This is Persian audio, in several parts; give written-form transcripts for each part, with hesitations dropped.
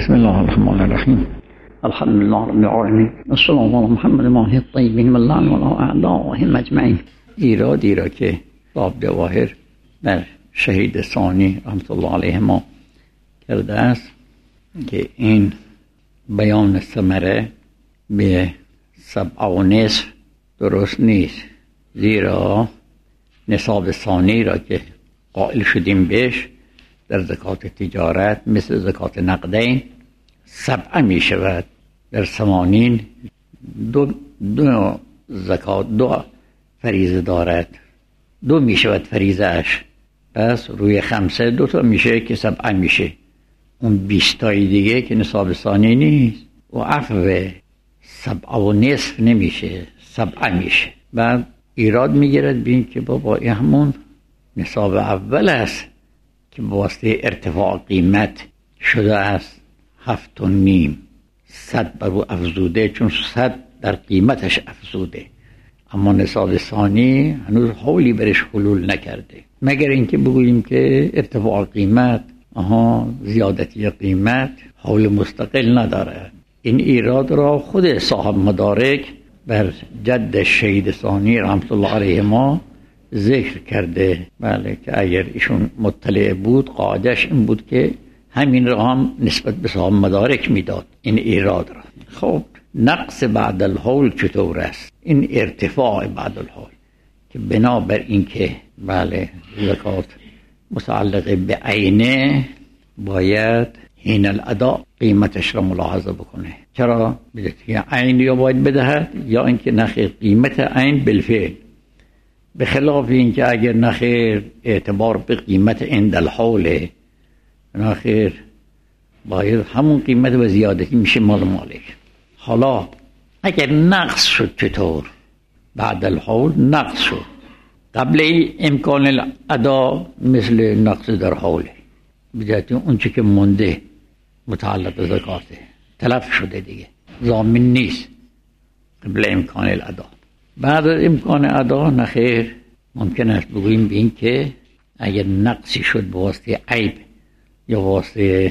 بسم الله الرحمن الرحیم. الحمد لله رب العالمین و السلام علی محمد ماهی الطیبین و اللعن و اعدائهم اجمعین. ایرادی را که باب جواهر بر شهید ثانی رحمت الله علیه ما کرده است که این بیان ثمره به 7.5 درست نیست، زیرا نصاب ثانی را که قائل شدیم بهش در زکات تجارت مثل زکات نقدین 7 می شود. در 80 دو زکات 2 فریضه دارد، 2 می شود فریضه اش، پس روی 5 2 تا میشه که 7 میشه. اون 20 تای دیگه که نصاب ثانی نیست و عفو 7.5 نمیشه، 7 میشه. بعد ایراد میگیرد بین که بابا این همون نصاب اول است که واسطه ارتفاع قیمت شده است 7.5، 100 بر او افزوده، چون 100 در قیمتش افزوده، اما نصاب ثانی هنوز حولی برش حلول نکرده، مگر اینکه بگوییم که ارتفاع قیمت زیادتی قیمت حول مستقل نداره. این ایراد را خود صاحب مدارک بر جد شهید ثانی رحمت الله علیه ما ذکر کرده. بله، که اگر ایشون مطلع بود قاعدش این بود که همین را هم نسبت به صاحب مدارک میداد این ایراد را. خب نقص بعد الحول چطور است؟ این ارتفاع بعد الحول که بنابر این که بله زکات متعلق به عینه باید حین الادا قیمتش را ملاحظه بکنه. چرا؟ که عین یا باید بدهد یا اینکه نخیر قیمت عین بالفعل، به خلاف اینکه اگر نخیر اعتبار به قیمت عند الحول، نخیر باید همون قیمت و زیادتی میشه مال مالک. حالا اگر نقص شد چطور؟ بعد الحول نقص شد، قبل امکان الادا مثل نقص در حوله، بجهت اون چی که مونده متعلق به زکاته تلف شده دیگه، ضامن نیست قبل امکان الادا. بعد از امکان ادا نخیر ممکن است بگوییم به این که اگر نقصی شد به واسطه عیب یا واسطه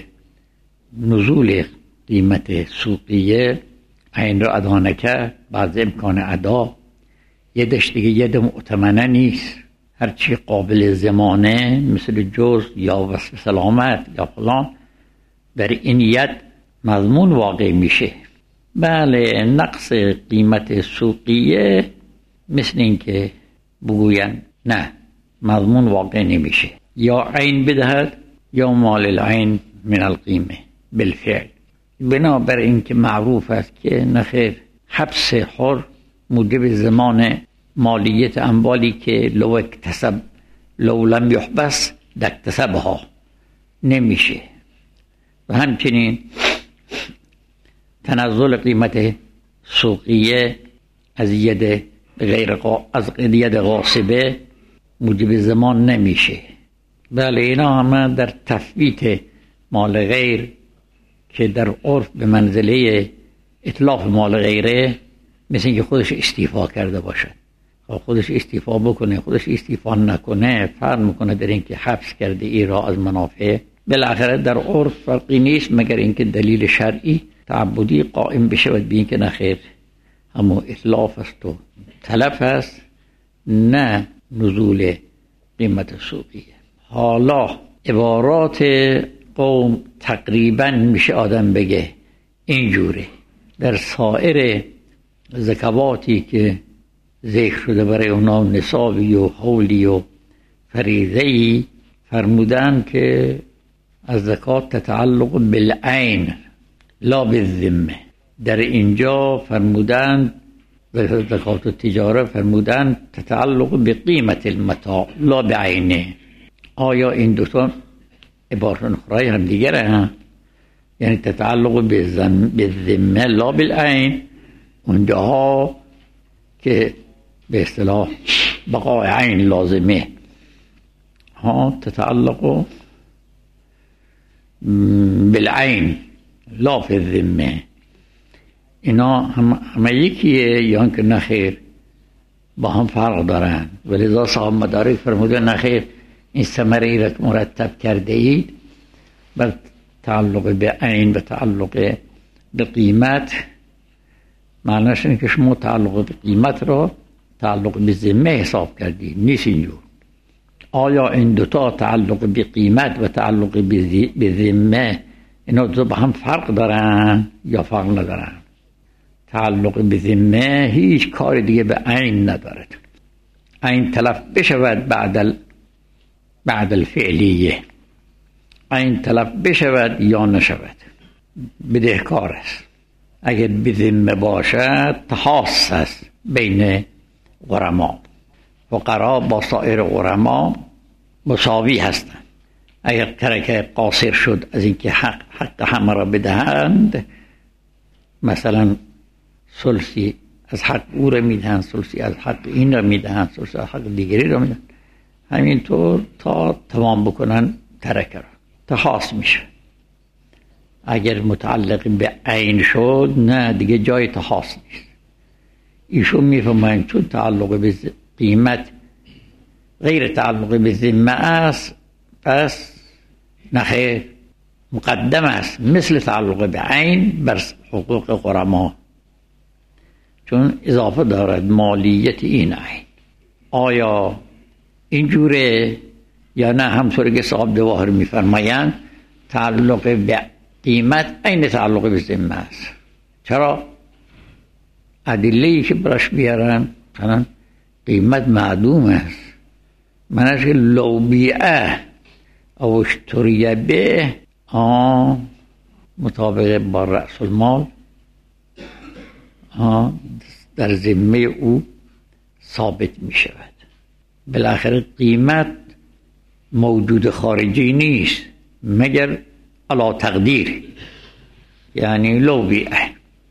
نزول قیمت سوقیه عین را ادا نکرد، بعد امکان ادا یدش دیگه ید مؤتمنه نیست، هرچی قابل زمانه مثل جز یا وصف سلامت یا فلان در این ید مضمون واقع میشه. بله، نقص قیمت سوقیه مثل این که بگوین نه مضمون واقع نمیشه، یا عین بدهد یا مال العین من القیمه بالفعل. بنابر این که معروف است که نخیر حبس حر موجب زمان مالیت اموالی که لو لم یحبس دکتسبها نمیشه، و همچنین تنزل قیمت سوقیه از ید غاصبه موجب زمان نمیشه. بله، اینا همه در تثبیت مال غیر که در عرف به منزله اتلاف مال غیره، مثل اینکه خودش استیفا کرده باشد. خودش استیفا بکنه خودش استیفا نکنه فرق میکنه در اینکه حبس کرده ای را از منافع. بالاخره در عرف فرقی نیست مگر اینکه دلیل شرعی تعبدی قائم بشود به اینکه نخیر همون اتلاف است و تلف است، نه نزول قیمت سوقیه. حالا عبارات قوم تقریبا میشه آدم بگه اینجوره. در سایر زکواتی که ذکر شده برای اونا نصابی و حولی و فریضه‌ای فرمودن که از زکات تتعلق بالعین لا بالذمه. در اینجا فرمودن زکات التجاره فرمودن تتعلق به قیمت المتاع لا بعینه. آیا این دوتا عبارت اخرى هم دیگره ها؟ یعنی تتعلق بالذمه لا بالعین، اونجاها که به اصطلاح بقای عین لازمه تتعلق بالعین لا فی الذمه. اینا همه یکیه یا که نخیر با هم فرق دارن، ولذا صاحب مدارک فرموده نخیر این ثمره ای را مرتب کرده اید بر تعلق به عین و تعلق به قیمت معنیش اینه که شما تعلق به قیمت را تعلق به ذمه حساب کردی، نیست اینجور. آیا این دوتا تعلق به قیمت و تعلق به ذمه اینا دو با هم فرق دارن یا فرق ندارن؟ تعلق به ذمه هیچ کار دیگه به عین ندارد. عین تلف بشود بعد الفعلیه، عین تلف بشود یا نشود بدهکار است. اگر به ذمه باشد تحاس است بین غرما، فقرا با سایر غرما مساوی هستند. اگر ترکه قاصر شد از اینکه حق همه را بدهند، مثلا ثلثی از حق او را میدهند، ثلثی از حق این را میدهند، ثلثی از حق دیگری را میدهند، همینطور تا تمام بکنن ترکه را، تحاس میشه. اگر متعلق به عین شد نه دیگه جای تحاس نیست. ایشون میفهمند چون تعلق به قیمت غیر تعلق به ذمه است، پس نخیر مقدم است مثل تعلق به عین بر حقوق غرما، چون اضافه دارد مالیت این عین. آیا اینجوره یا نه؟ همطور که صاحب جواهر میفرمایند تعلق به قیمت عین تعلق به ذمه است. چرا؟ ادله‌ای که برش بیارن مثلا قیمت معدوم است، معنیش که لو بیعه او اشتری به مطابق با رأس المال در ذمه او ثابت می شود. بالاخره قیمت موجود خارجی نیست مگر علا تقدیر، یعنی لو بیعه.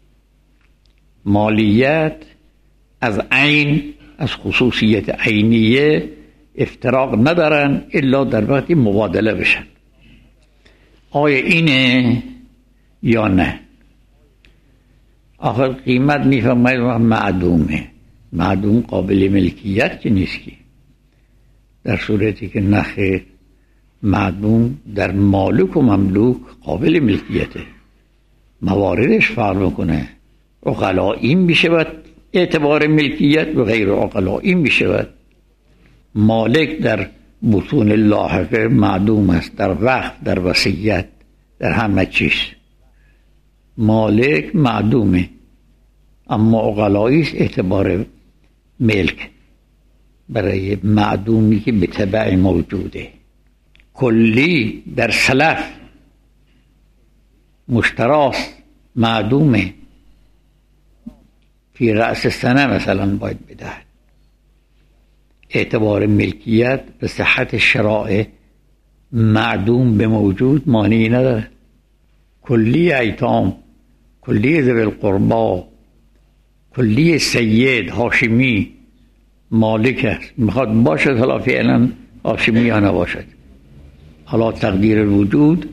مالیت از عین، از خصوصیت عینیه افتراق ندارن الا در وقتی مبادله بشن. آیا اینه یا نه؟ آخر قیمت میفهمید معدومه، معدوم قابل ملکیت که نیست که، در صورتی که نخیر معدوم در مالک و مملوک قابل ملکیته، مواردش فرق میکنه. عقلایی میشود اعتبار ملکیت و غیر عقلایی میشود. مالک در بطون لاحقه معدوم است، در وقف، در وصیت، در همه چیز مالک معدومه، اما عقلایی است اعتبار ملک برای معدومی که به تبع موجوده. کلی در سلف مشتراست، معدومه، فی رأس سنه مثلا باید بدهد. اعتبار ملکیت به صحت شرائع معدوم به موجود مانعی نداره. کلی ایتام، کلی ذوی القربا، کلی سید هاشمی مالک است، میخواد باشد حالا فعلا هاشمی یا نباشد، حالا تقدیر الوجود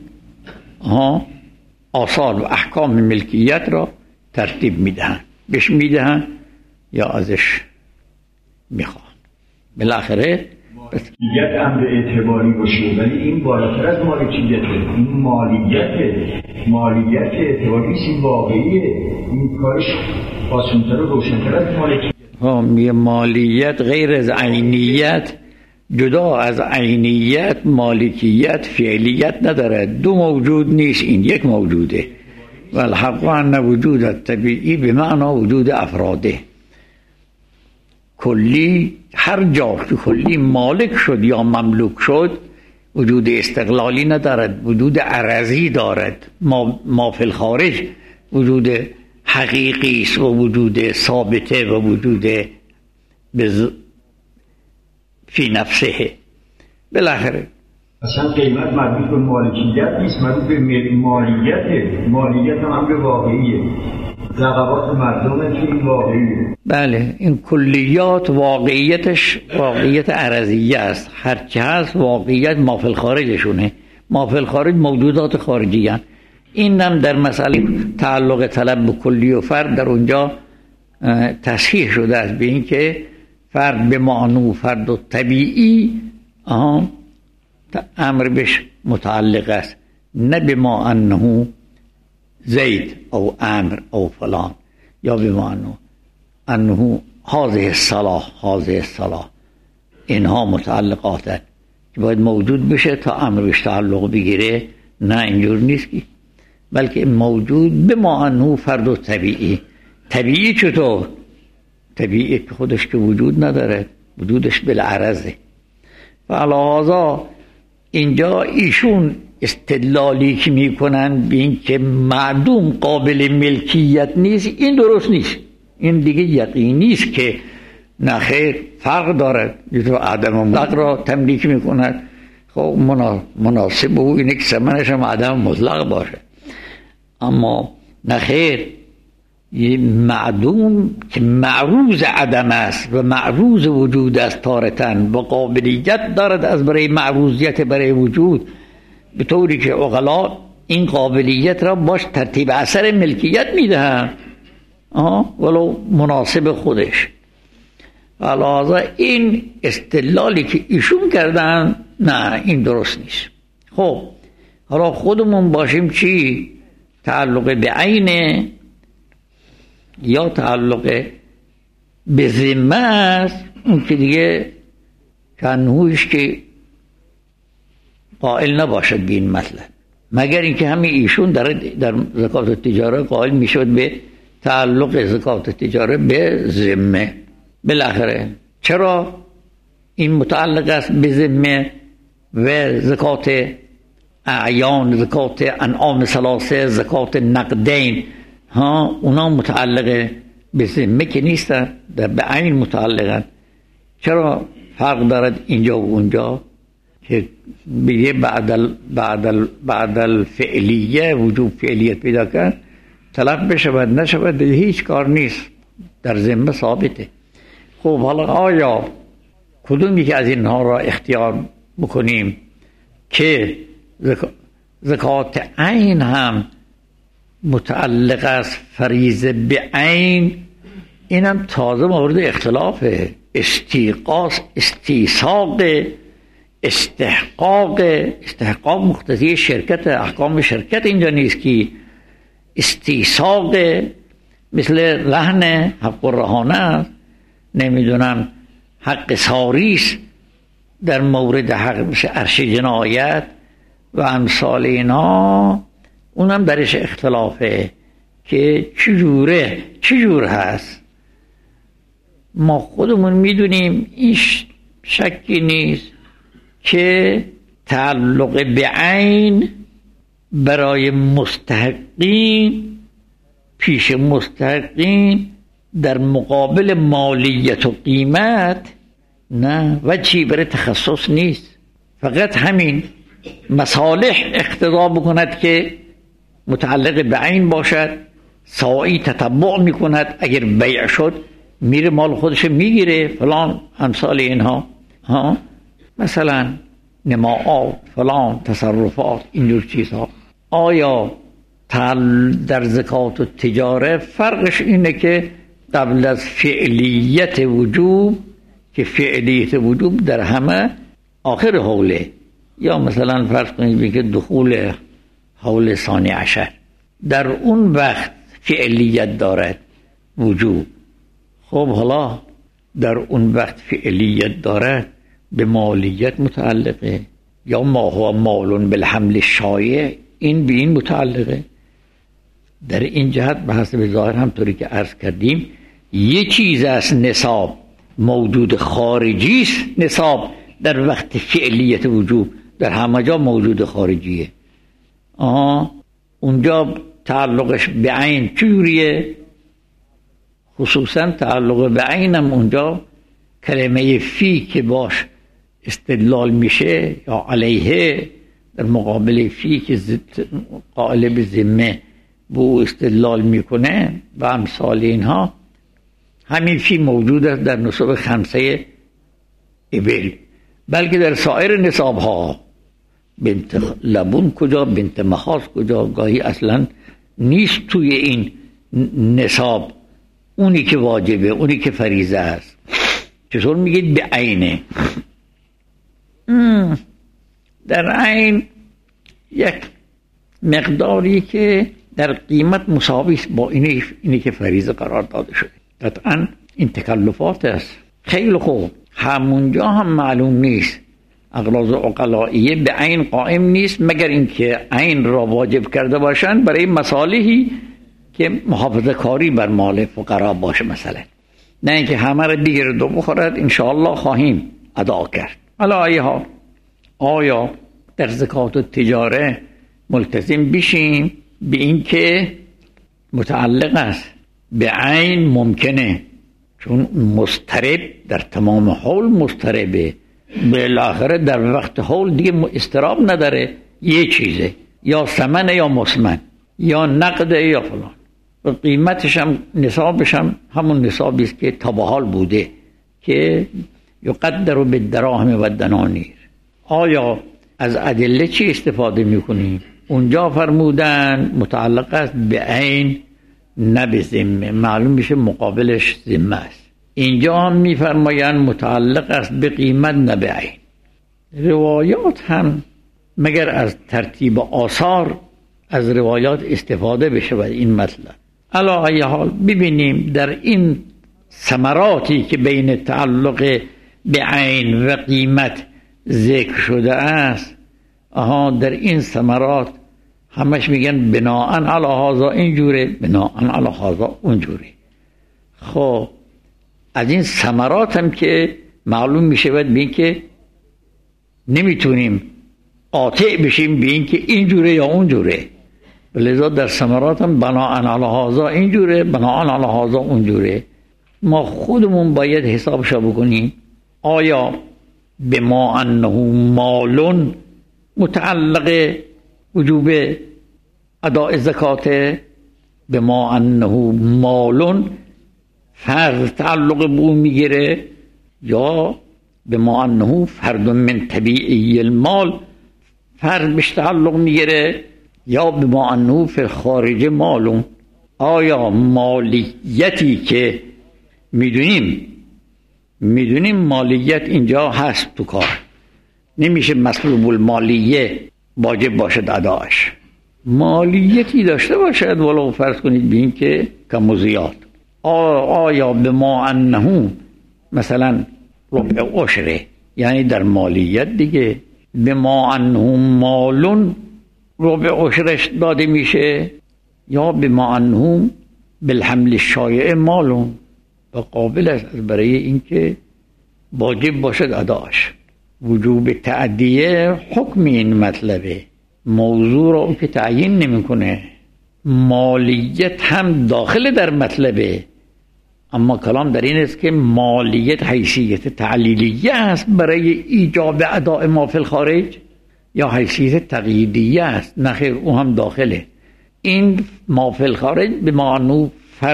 آثار و احکام ملکیت را ترتیب میدهن، بهش میدهن یا ازش میخوان. بالاخره مالکیت امر اعتباری باشه، ولی این بالاتر از مالکیته، این مالیت اعتباری است، این واقعیه، این کارش آسان‌تر و روشن‌تر از مالکیت. مالیت غیر از عینیت، جدا از عینیت مالکیت فعلیت نداره، دو موجود نیست، این یک موجوده. و الحق ان وجود طبیعی به معنا وجود افراده. کلی هر جا که کلی مالک شد یا مملوک شد وجود استقلالی ندارد، وجود عرضی دارد. ما فی الخارج وجود حقیقی است و وجود ثابته و وجود فی نفسه. بالاخره اصلا قیمت مربوط به مالکیت نیست، مربوط به مالیت هم امر واقعیه، رقبات مردم که این واقعیه. بله، این کلیات واقعیتش واقعیت عرضیه است، هرچی هست واقعیت ما فی الخارجشونه. ما فی الخارج موجودات خارجی هست. این هم در مسئله تعلق طلب به کلی و فرد در اونجا تصحیح شده است به این که فرد به معنو فرد و طبیعی امر بهش متعلق است، نه بما انه زید او امر او فلان، یا بما انه هذه الصلاة اینها متعلقات که باید موجود بشه تا امر بهش تعلق بگیره. نه اینجور نیست که، بلکه موجود بما انه فرد و طبیعی چطور؟ طبیعی که خودش که وجود نداره، وجودش بالعرضه. فعلاوه اینجا ایشون استدلالی که میکنن به این که معدوم قابل ملکیت نیست، این درست نیست. این دیگه یقینی نیست که نه خیر، فرق دارد. یه تو عدم مطلق را تملیک میکند، خب مناسب او اینه که ثمنش هم عدم مطلق باشه. اما نه خیر، یه معدوم که معروض عدم است و معروض وجود است تارتن و قابلیت دارد از برای معروضیت برای وجود، به طوری که عقلا این قابلیت را باش ترتیب اثر ملکیت میدهند ولو مناسب خودش. علاوه این استدلالی که ایشون کردن، نه این درست نیست. خب حالا خودمون باشیم چی؟ تعلق به عینه یا تعلق به ذمه است، اون که دیگه کنهوش که قائل نباشد به این مطلب، مگر اینکه همین ایشون در زکات التجاره قائل میشد به تعلق زکات التجاره به ذمه. بالاخره چرا این متعلق است به ذمه و زکات اعیان، زکات انعام ثلاثه، زکات نقدین اونا متعلق به ذمه که نیستن، در به عین متعلقن. چرا فرق دارد اینجا و اونجا که بگه بعد الفعلیه وجوب فعلیت پیدا کرد، طلب بشود نشود هیچ کار نیست، در ذمه ثابته. خب حالا آیا کدومی که از اینها را اختیار بکنیم که زکات عین هم متعلق است فریضه به عین، اینم تازه مورد اختلافه. استیقاظ، استیساق، استحقاق مقتضی شرکت، احکام شرکت اینجا نیست که استیساق مثل رهن حق الرهانه، نمیدونم حق ساریس در مورد حق عرش جنایت و امثال اینا، اونم درش اختلافه که چجور هست. ما خودمون میدونیم این شکی نیست که تعلق به عین برای مستحقین، پیش مستحقین در مقابل مالیت و قیمت، نه و چی برای تخصص نیست. فقط همین مصالح اقتضا بکند که متعلق به عین باشد، ساعی تتبع میکند، اگر بیع شد میره مال خودش میگیره فلان امثال اینها مثلا نماعات فلان تصرفات اینجور چیزها. آیا در زکات و تجاره فرقش اینه که قبل از فعلیت وجوب، که فعلیت وجوب در همه آخر حوله، یا مثلا فرض کنید که دخول حول ثانی عشر در اون وقت فعلیت دارد وجوب. خب حالا در اون وقت فعلیت دارد، به مالیت متعلقه، یا ما هو مالون بالحمل شایع، این به این متعلقه. در این جهت به حسب ظاهر همطوری که عرض کردیم یه چیز است نصاب، موجود خارجی است نصاب در وقت فعلیت وجوب، در همه جا موجود خارجیه. اونجا تعلقش به عین چجوریه؟ خصوصا تعلق به عینم اونجا کلمه فی که باش استدلال میشه یا علیه، در مقابل فی که قائل به ذمه بو استدلال میکنه و امثال اینها، همین فی موجود است در نصاب 5 ابل، بلکه در سایر نصاب ها بنت لبون کجا، بنت مخاض کجا، گاهی اصلا نیست توی این نصاب اونی که واجبه، اونی که فریضه است. چطور میگید به عینه؟ در عین یک مقداری که در قیمت مساوی است با اینی که فریضه قرار داده شده. قطعا این تکلفات است. خیلی خوب، همونجا هم معلوم نیست، اغراض عقلائیه به عین قائم نیست مگر اینکه عین را واجب کرده باشند برای مصالحی که محافظه کاری بر مال فقرا باشه مثلا، نه اینکه همه را بگیرد و بخورد انشاءالله خواهیم ادا کرد. حالا آیا در زکات و تجاره ملتزم بشیم به این که متعلق است به عین؟ ممکنه، چون مضطرب در تمام حول مضطربه، بالاخره در وقت حول دیگه اضطراب نداره، یه چیزه، یا ثمن یا مسمن یا نقده یا فلان، و قیمتش هم نصابش هم همون نصابی است که تا به حال بوده که یقدر بالدراهم و الدنانیر. آیا از ادله چی استفاده میکنیم؟ اونجا فرمودن متعلق است به عین نه به ذمه، معلوم میشه مقابلش ذمه است. اینجا هم میفرمایند متعلق است به قیمت نه به عین. روایات هم مگر از ترتیب آثار از روایات استفاده بشه و این مطلب. علی ای حال ببینیم در این ثمراتی که بین تعلق به عین و قیمت ذکر شده است، در این ثمرات همش میگن بناءً علی هذا اینجوره، بناءً علی هذا اونجوره. خب از این ثمرات هم که معلوم میشه به این که نمیتونیم قاطع بشیم به این که اینجوره یا اونجوره، لذا در ثمرات هم بناءً علی هذا اینجوره، بناءً علی هذا اونجوره. ما خودمون باید حسابشو بکنیم. آیا بما انه مال متعلق وجوب اداء زکات، بما انه مال فرض تعلق به اون میگیره، یا بما انه فرد من طبیعی المال فرض بهش تعلق میگیره، یا بما انه فی خارج مالون. آیا مالیتی که میدونیم مالیت اینجا هست تو کار، نمیشه مسلوب المالیه واجب باشد اداش، مالیتی داشته باشد ولو فرض کنید به این که کم و زیاد. آیا به ما انه مثلا ربع عشره، یعنی در مالیت دیگه به ما انه مالون ربع عشرش داده میشه، یا به ما انه بالحمل شایع مالون و قابل است برای اینکه واجب باشد اداش. وجوب تعدیه حکم این مطلبه، موضوع را که تعیین نمیکنه. مالیت هم داخل در مطلبه، اما کلام در این است که مالیت حیثیت تعلیلیه است برای ایجاب اداء ما فی الخارج یا حیثیت تقییدیه است؟ نخیر، او هم داخله. این ما فی الخارج به معنی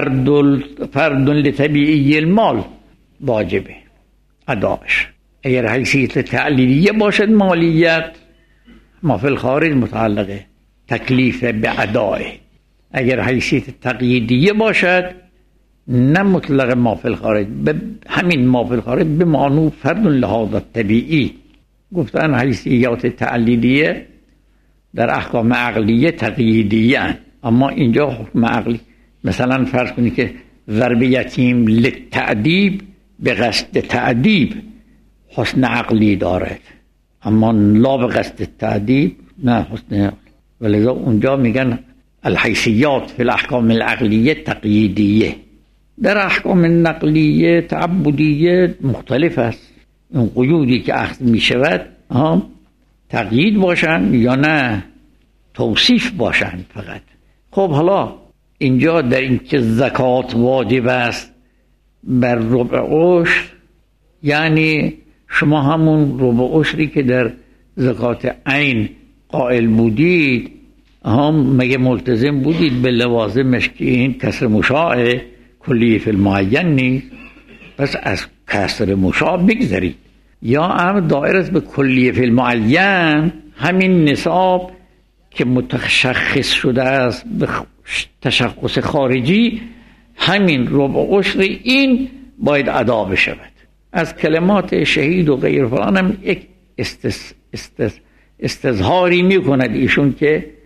فرد لطبیعی المال واجبه اداش. اگر حیثیت تعلیلیه باشد مالیت، ما فی الخارج متعلقه تکلیف به ادائه. اگر حیثیت تقییدیه باشد نه مطلق ما فی الخارج، همین ما فی الخارج به معنی فرد لهذا طبیعی. گفتن حیثیت تعلیلیه در احکام عقلیه تقییدیه، اما اینجا حکم عقلی. مثلا فرض کنید که ضرب یتیم للتأدیب به قصد تأدیب حسن عقلی دارد، اما لا به قصد تأدیب نه حسن عقلی، ولذا اونجا میگن الحیثیات فی الاحکام العقلیه تقییدیه. در احکام نقلیه تعبدیه مختلف است. این قیودی که اخذ میشود تقیید باشن یا نه توصیف باشن فقط. خب حالا اینجا در این که زکات واجب است بر ربع عشر، یعنی شما همون ربع عشری که در زکات عین قائل بودید مگه ملتزم بودید به لوازمش که این کسر مشاع کلیه فی المعین نیست؟ پس از کسر مشاع بگذارید، یا هم دائر است به کلیه فی المعین، همین نصاب که متشخص شده است به تشخص خارجی، همین ربع عشر این باید ادا بشود. از کلمات شهید و غیر فلان هم یک استظهاری میکند ایشون که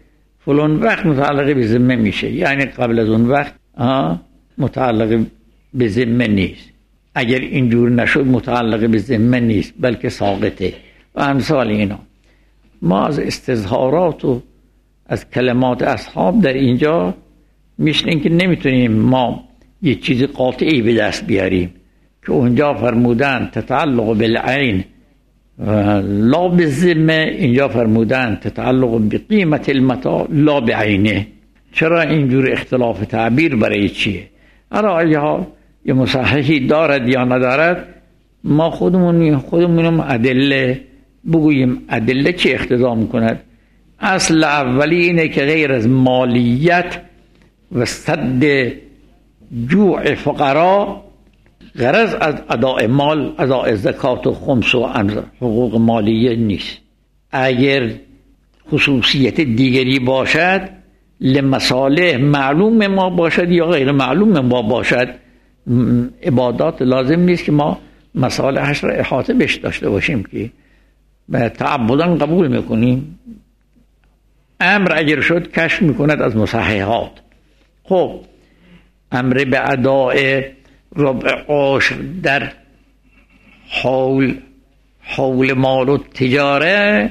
فلان وقت متعلق به ذمه میشه، یعنی قبل از اون وقت متعلق به ذمه نیست. اگر اینجور نشد متعلق به ذمه نیست بلکه ساقطه و امثال اینا. ما از استظهارات و از کلمات اصحاب در اینجا میشنیم که نمیتونیم ما یه چیز قاطعی به دست بیاریم که اونجا فرمودن تتعلق بالعین لا بالذمه، اینجا فرمودن تتعلق بقیمت المتاع لا بعینه. چرا اینجور اختلاف تعبیر برای چیه؟ آیا یه مصححی دارد یا ندارد؟ ما خودمونم ادله بگوییم. ادله چی اقتضا میکند؟ اصل اولی اینه که غیر از مالیت و سد جوع فقرا غرض از اداء مال، اداء زکات و خمس و حقوق مالیه نیست. اگر خصوصیت دیگری باشد، لمصالح معلوم ما باشد یا غیر معلوم ما باشد، عبادات لازم نیست که ما مصالحش را احاطه بش داشته باشیم که تعبداً قبول میکنیم. امر اگر شد کشف میکند از مصححات. خب امر به اداء ربع عشر در حول مال و تجاره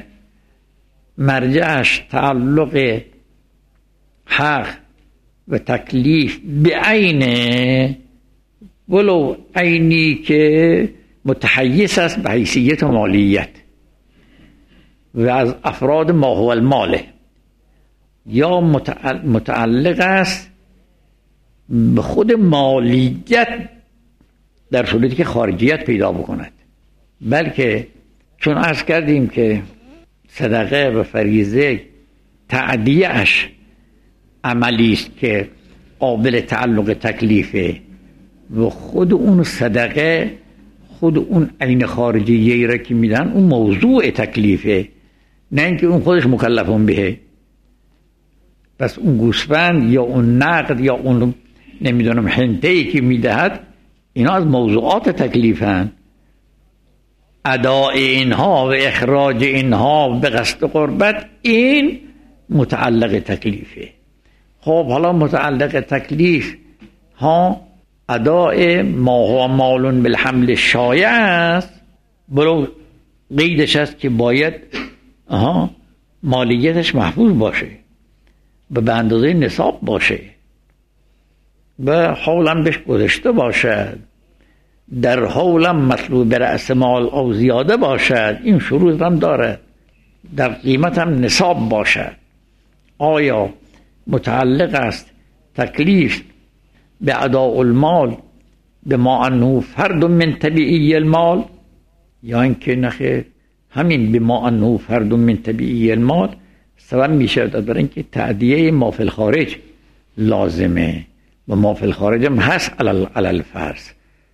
مرجعش تعلق حق و تکلیف به عینه، ولو عینی که متحیز است به حیثیت مالیت و از افراد ما هو الماله، یا متعلق است به خود مالیت در صورتی که خارجیت پیدا بکند. بلکه چون عرض کردیم که صدقه و فریضه تعدیه‌اش عملی است که قابل تعلق تکلیفه و خود اون صدقه، خود اون عین خارجیه‌ای را که میدن اون موضوع تکلیفه، نه اینکه اون خودش مکلفون بهه. پس اون گوسفند یا اون نقد یا اون نمیدونم حنطه‌ای که میدهد، اینا از موضوعات تکلیفن. اداء اینها و اخراج اینها به قصد قربت این متعلق تکلیفه. خب حالا متعلق تکلیف اداء ما هو مال بالحمل شایع است، برو قیدش است که باید مالیتش محفوظ باشه و به اندازه نصاب باشه و حولم بهش گذشته باشد، در حولم مطلوب به رأس مال او زیاده باشد، این شروط هم داره، در قیمت هم نصاب باشد. آیا متعلق است تکلیف به اداء المال به ما انه فرد من طبیعی المال، یا اینکه نخیر همین به ما انه فرد من طبیعی المال سبب میشه برای اینکه تعدیه ما فی الخارج لازمه و ما فی الخارج هم هست علی الفرض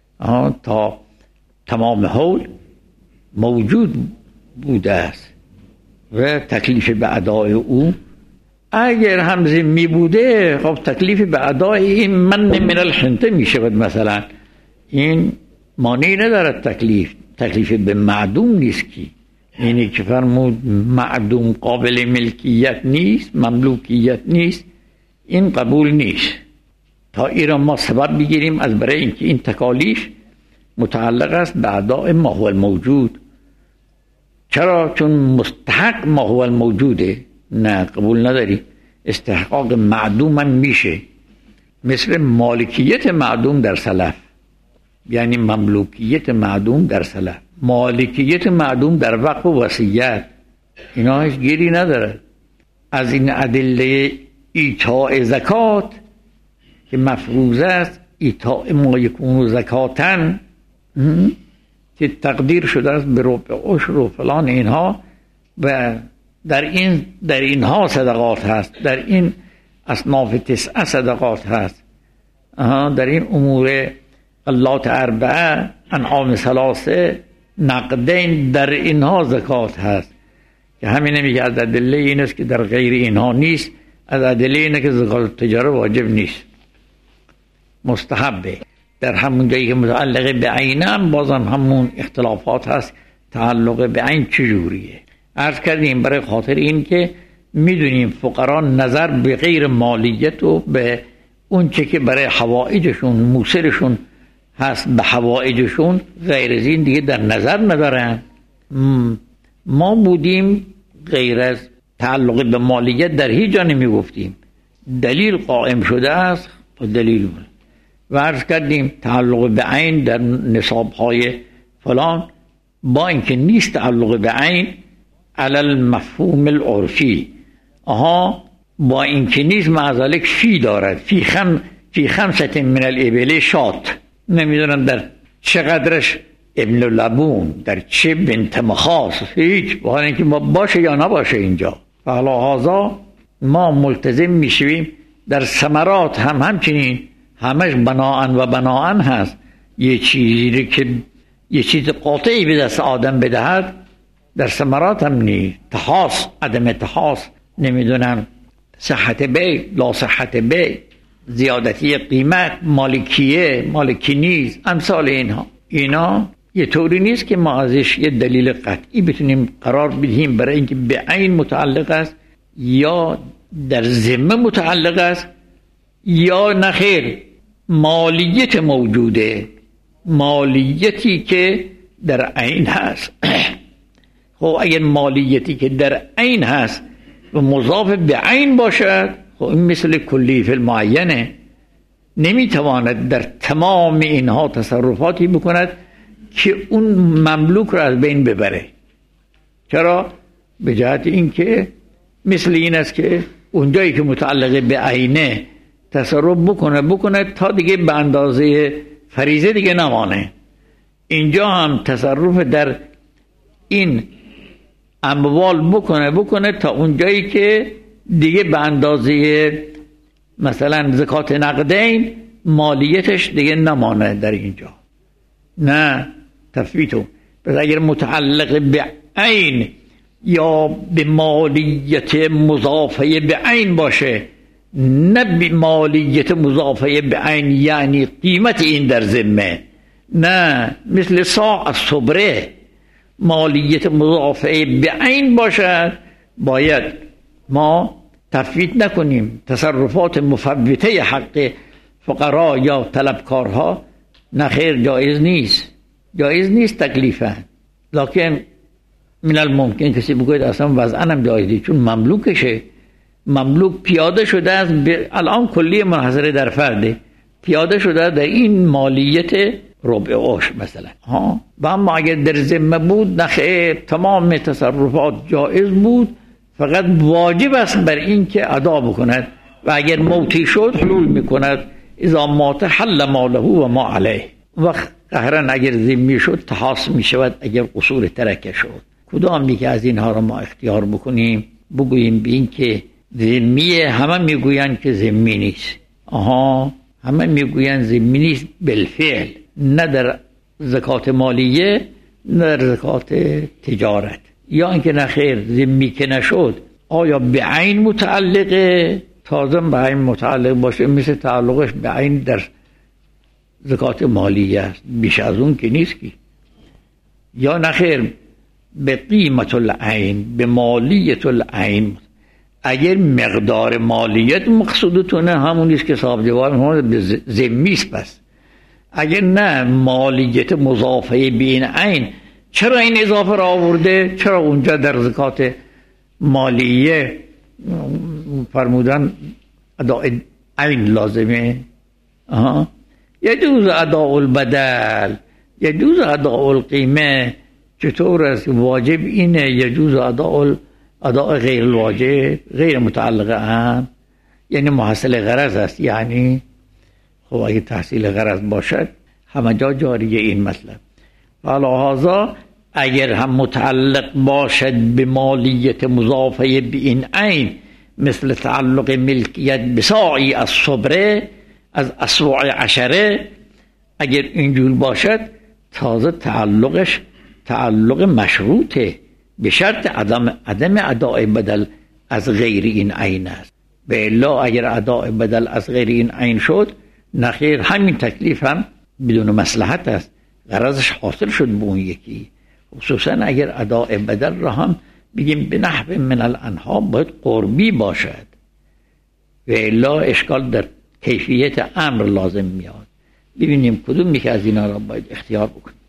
تا تمام حول موجود بوده است و تکلیف به ادای او اگر هم ذمی بوده، خب تکلیف به ادای این من من الحنطه میشه. مثلا این مانعی ندارد تکلیف به معدوم نیست که اینی که فرمود معدوم قابل ملکیت نیست، مملوکیت نیست، این قبول نیست. تا ایران ما سبب بگیریم از برای اینکه این تکالیف متعلق است به اداء ما هو الموجود. چرا؟ چون مستحق ما هو الموجوده. نه قبول نداری. استحقاق معدوم هم میشه، مثل مالکیت معدوم در سلف، یعنی مملوکیت معدوم در سلف، مالکیت معدوم در وقف و وصیت، اینا هیچ گیری نداره. از این ادله ایتاء زکات که مفروض است، ایتاء ما یکون زکاتن که تقدیر شده است به ربع عشر و فلان اینها، و در اینها صدقات هست، در این اصناف 9 صدقات هست، در این امور قلات 4 انعام 3 نقدین، در اینها زکات هست. که همین نمیگه از ادله این است که در غیر اینها نیست، از ادله اینه که زکات تجاره واجب نیست، مستحبه. در همون جایی که متعلق به عین هم بازم همون اختلافات هست، تعلق به عین چجوریه. عرض کردیم برای خاطر این که میدونیم فقرا نظر به غیر مالیت و به اون چه که برای حوائجشون موثرشون هست به حوائجشون غیر از این دیگه در نظر ندارن. ما بودیم غیر از تعلق به مالیت در هیچ جا نمی گفتیم. دلیل قائم شده است و دلیل و عرض کردیم تعلق به عین در نصاب‌های فلان با اینکه نیست تعلق به عین علی المفهوم العرفی، با اینکه نیست معذالک فی دارد، فی خمسة من الابل شات، نمیدونم در چقدرش ابن لبون، در چه بنت مخاص، هیچ با اینکه ما باشه یا نباشه اینجا. فلهذا ما ملتزم میشویم در ثمرات هم همچنین، همش بناءن هست. یه چیزی که یه چیز قاطعی به دست آدم بدهد در ثمرات هم نیست. تحاس، عدم تحاس، نمیدونم صحت بی، لا صحت بی، زیادتی قیمت، مالکی نیست، امثال اینا یه طوری نیست که ما ازش یه دلیل قطعی بتونیم قرار بدهیم برای اینکه به عین متعلق است یا در ذمه متعلق است یا نخیر مالیت موجوده، مالیتی که در عین هست. خب اگر مالیتی که در عین هست و مضاف به عین باشد، خب این مثل کلی فی المعینه، نمیتواند در تمام اینها تصرفاتی بکند که اون مملوک را از بین ببره. چرا؟ به جهت اینکه مثل این است که اونجایی که متعلق به عینه تصرف بکنه تا دیگه به اندازه فریضه دیگه نمانه. اینجا هم تصرف در این اموال بکنه تا اونجایی که دیگه به اندازه مثلا زکات نقدین مالیتش دیگه نمانه در اینجا. نه تفویتو. پس اگر متعلق به عین یا به مالیت مضافه به عین باشه، نه به مالیت مضافه به عین یعنی قیمت این در ذمه، نه مثل صاع الصبره مالیت مضافه به عین باشد، باید ما تفویت نکنیم. تصرفات مفوته حق فقرا یا طلبکارها نخیر جایز نیست تکلیفا. لکن من الممکن کسی بگوید اصلا وضعا هم جایز نیست، چون مملوکشه، مملوک پیاده شده است الان کلی منحصر در فرده، پیاده شده در این مالیت ربع عشر مثلا و اما اگر در ذمه بود نخیر تمام تصرفات جایز بود، فقط واجب است بر این که ادا بکند و اگر موتی شد حلول میکند. اذا مات حل ماله و ما علیه. وقت قهرن اگر ذمی شد تحاس میشود، اگر قصور ترکه شد. کدامی که از اینها را ما اختیار بکنیم؟ بگوییم به این که ذمیه، همه میگوین که ذمی نیست. همه میگوین ذمی نیست بالفعل، نه در زکات مالیه نه در زکات تجارت. یا اینکه نخیر ذمی که نشد آیا به عین متعلقه؟ تازه به عین متعلق باشه مثل تعلقش به عین در زکات مالیه است، بیش از اون که نیست کی. یا نخیر به قیمت العین، به مالیت العین. اگر مقدار مالیت مقصودتونه همون نیست که صاحب جواب به ذمی است. پس اگر نه مالیت مضافه به این عین، چرا این اضافه را آورده؟ چرا اونجا در زکات مالیه فرمودن اداء عین لازمه؟ یجوز اداء البدل، یجوز اداء القیمه. چطور است؟ واجب اینه یجوز اداء غیر الواجب، غیر متعلق هم، یعنی محصل غرض است. یعنی خب اگه تحصیل غرض باشد همه جا جاریه این مطلب. لذا اگر هم متعلق باشد به مالیت مضافه به این عین، مثل تعلق ملکیت بساعی از صبره، از اسواع عشره، اگر اینجور باشد تازه تعلقش تعلق مشروطه، به شرط عدم اداء بدل از غیر این عین است. به الا اگر اداء بدل از غیر این عین شد نخیر همین تکلیف هم بدون مصلحت است، غرضش حاصل شد به اون یکی. خصوصا اگر اداء بدل را هم بگیم به نحو من الانها باید قربی باشد و الا اشکال در کیفیت امر لازم میاد. ببینیم کدوم یک از اینا را باید اختیار بکنیم.